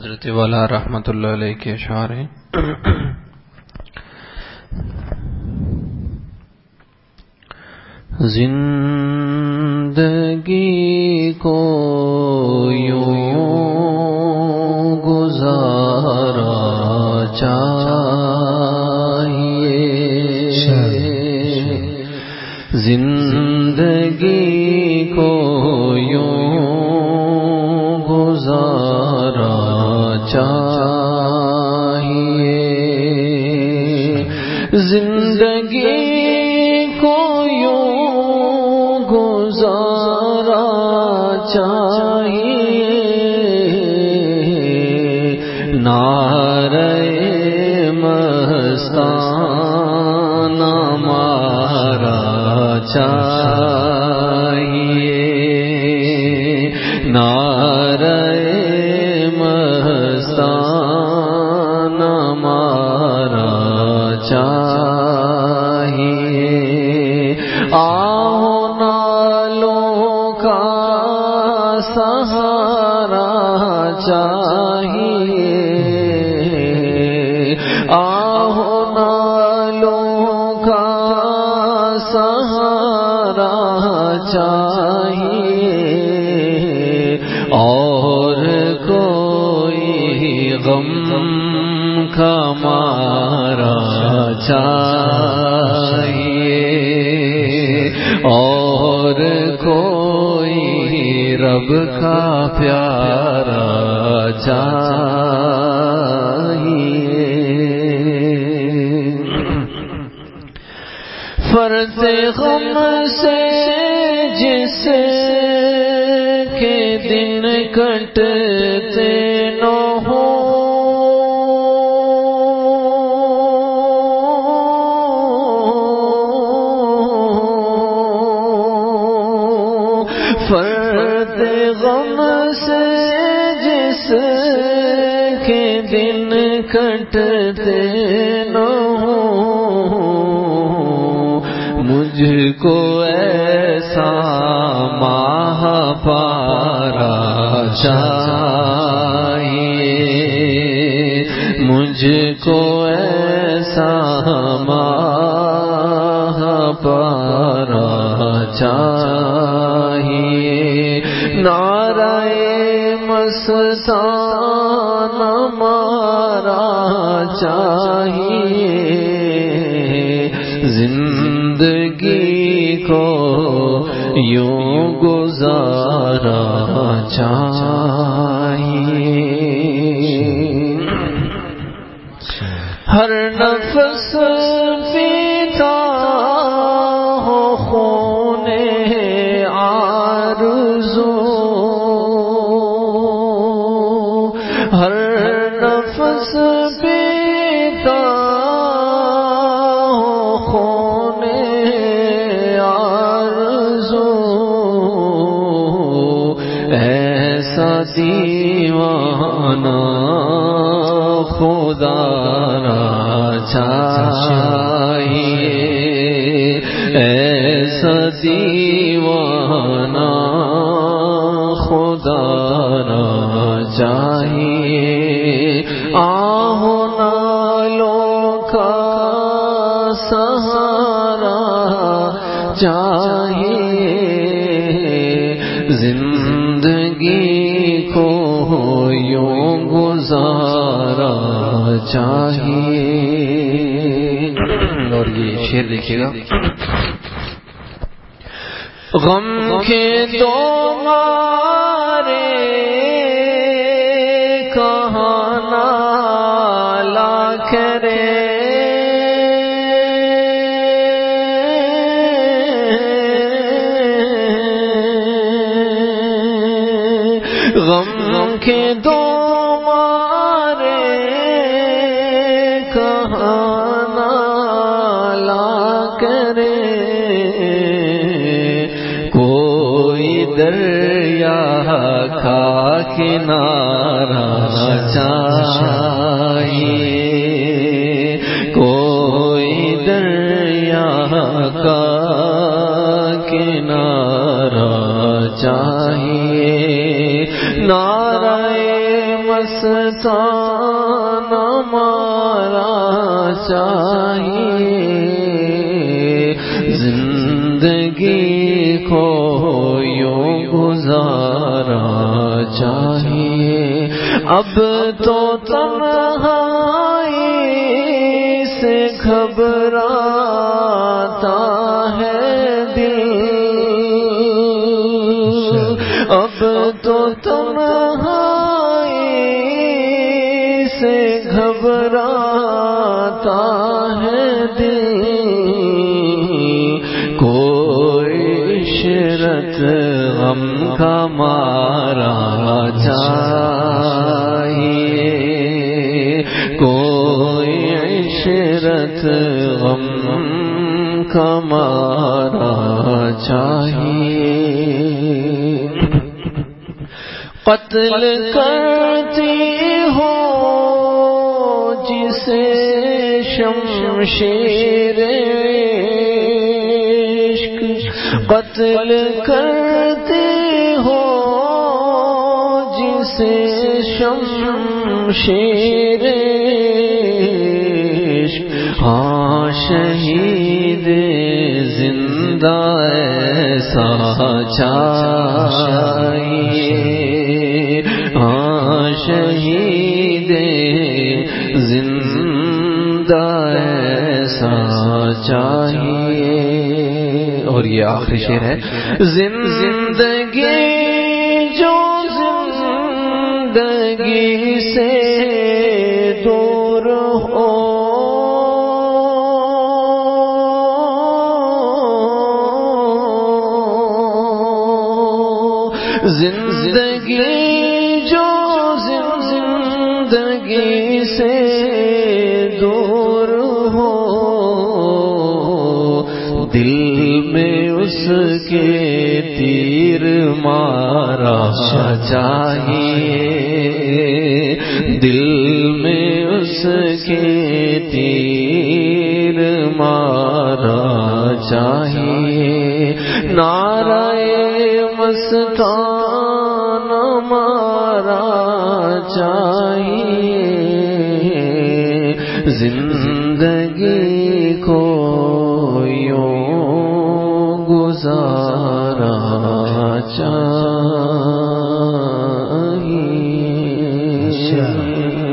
حضرت والا رحمۃ اللہ علیہ کے اشعار ہیں. زندگی کو یوں گزارا چاہیے، زندگی کو یوں گزارا چاہیے، زندگی کو یوں گزارا چاہیے، نعرہ مستانہ مارا چاہیے، نعرہ مستانہ مارا چاہیے، آہو نالوں کا سہارا چاہیے، آہو نالوں کا سہارا چاہیے، اور کوئی غم کا مارا چاہیے، اور کوئی رب کا پیارا چاہیے، فرد غم سے جس کے دن کٹتے نہ ہو، فرد غم سے جس کے دن کٹتے نہ ہو، مجھ کو ایسا ماہ پارا چاہیے، مجھ کو ایسا ماہ پارا چاہیے، نعرہ مستانہ مارا چاہیے، زندگی کو یوں گزارا چاہیے، ہر نفس پیتا ہو خون آرزو، ہر نفس پیتا ہو خون آرزو، ایسا دیوانہ خدا را چاہیے، ایسا دیوانہ خدا را چاہیے، آہو نالوں کا سہارا چاہیے، زندگی کو یوں گزارا چاہیے. اور یہ شعر دیکھیے گا، غم کے دو مارے کہاں نالا کرے، غم کے دو مارے کہاں نالا کرے، کوئی دریا کا کنارہ چاہیے، کوئی دریا کا کنارہ چاہیے، نعرہ مستانہ مارا چاہیے، زندگی کو یوں گزارا چاہیے، اب تو تنہائی سے گھبراتا ہے دل، اب تو تنہائی سے گھبراتا ہے دل، کوئی عشرت غم کا مارا چاہیے، کوئی عشرت غم کا مارا چاہیے، قتل کرتی ہو جسے شمشیر عشق، قتل کرتی ہو جسے شمشیر عشق، ہاں شہید زندہ ایسا چاہیے، ہاں شہید زندہ ایسا چاہیے۔ اور یہ آخری شعر ہے، زندگی جو زندگی سے دور ہو، زندگی جو زندگی سے دور ہو، دل میں اس کے تیر مارا چاہیے، دل میں اس کے تیر مارا چاہیے، نعرہ مستانہ مارا چاہیے، زندگی کو یوں گزارا چاہیے۔